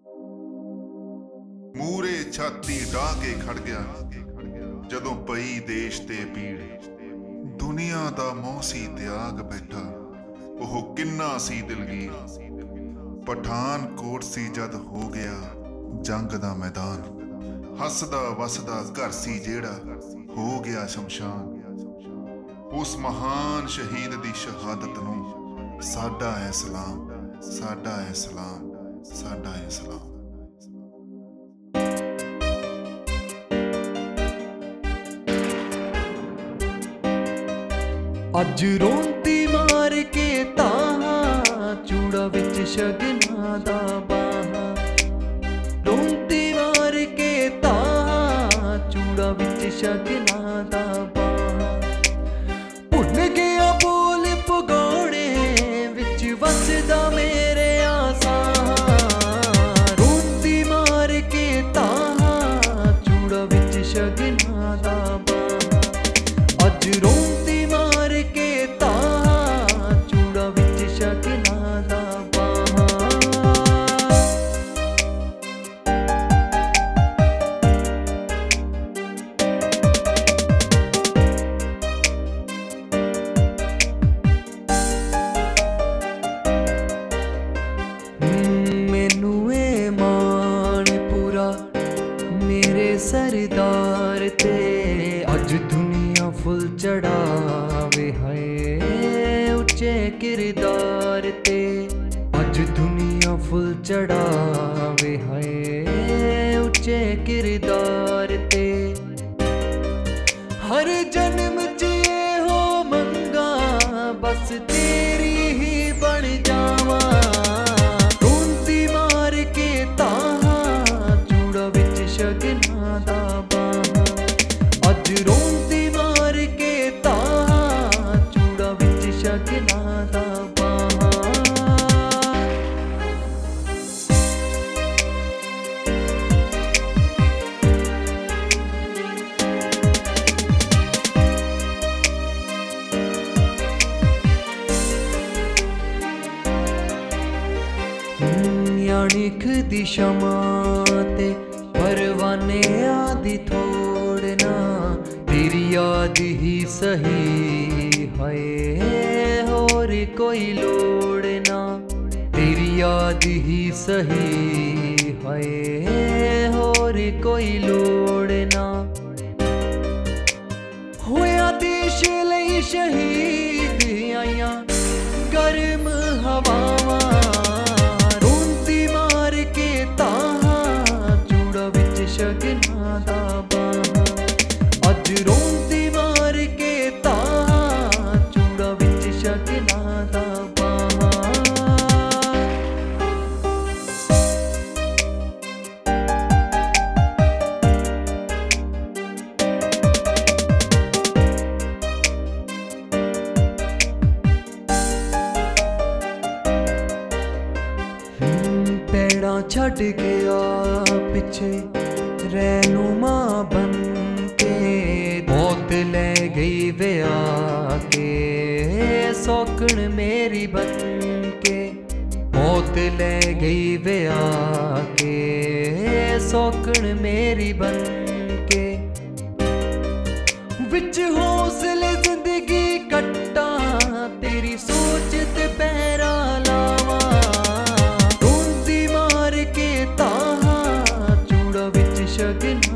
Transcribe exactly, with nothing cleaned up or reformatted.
ਮੂਰੇ ਛਾਤੀ ਢਾਹ ਕੇ ਖੜ ਗਿਆ ਜਦੋਂ ਪਈ ਦੇਸ਼ ਤੇ ਪੀੜ। ਦੁਨੀਆ ਦਾ ਮੋਹ ਸੀ ਤਿਆਗ ਬੈਠਾ, ਉਹ ਕਿੰਨਾ ਸੀ ਦਿਲਗੀਰ। ਪਠਾਨਕੋਟ ਸੀ ਜਦ ਹੋ ਗਿਆ ਜੰਗ ਦਾ ਮੈਦਾਨ, ਹੱਸਦਾ ਵਸਦਾ ਘਰ ਸੀ ਜਿਹੜਾ ਹੋ ਗਿਆ ਸ਼ਮਸ਼ਾਨ। ਉਸ ਮਹਾਨ ਸ਼ਹੀਦ ਦੀ ਸ਼ਹਾਦਤ ਨੂੰ ਸਾਡਾ ਹੈ ਸਲਾਮ, ਸਾਡਾ ਹੈ ਸਲਾਮ, ਸਾਡਾ ਹੈ ਸਲਾਮ। ਅੱਜ ਰੋਂਦੀ ਮਾਰ ਕੇ ਤਾਹਾਂ, ਚੂੜਾ ਵਿੱਚ ਸ਼ਗਨਾਂ ਦਾ ਬਾਹਾਂ। ਰੋਂਦੀ ਮਾਰ ਕੇ ਤਾਹਾਂ, ਚੂੜਾ ਵਿੱਚ ਸ਼ਗਨਾਂ ਦਾ ਬਾਹਾਂ। ਭੁੱਲ ਗਿਆ ਬੋਲ ਪਗੋੜੇ ਵਿੱਚ ਵਸਦਾ ਮੇਰੇ ਆਸਾਂ। ਰੋਂਦੀ ਮਾਰ ਕੇ ਤਾਹਾਂ, ਚੂੜਾ ਵਿੱਚ ਸ਼ਗਨਾਂ ਦਾ ਬਾਹਾਂ। ਅੱਜ ਰੋਂਦੀ सरदार ते अज दुनिया फुल चढ़ावे है उच्चे किरदार ते। अज दुनिया फुल चढ़ावे है उच्चे किरदार ते। हर जन्म च हो मंगा बस तेरी ही बन जावा। रोंदी मार के ताहां, चूड़ा विच शगना दा बाहां। अज रोंदी मार के ताहां, चूड़ा विच शगना दा बाहां। यानिक दी शमा ते परवाने आदि थोड़ना, तेरी याद ही सही है और कोई लोड़ ना। तेरी याद ही सही है और कोई लोड़ ना। होया देश लई शहीद आइयां गर्म हवावां। शगना दा बाहां। अज रोंदी मार के ताहां, चूड़ा विच शगना दा बाहां। पैड़ा छड्ड के आ पिछे रहनुमा बन के, मौत ले गई विया के सौकन मेरी बन के। मौत ले गई विया के सौकन मेरी बन के। विच हौसले जिंदगी कट्टा, तेरी सोच ते पैरा लावा। रोंदी मार के ताहां, चूड़ा विच शगना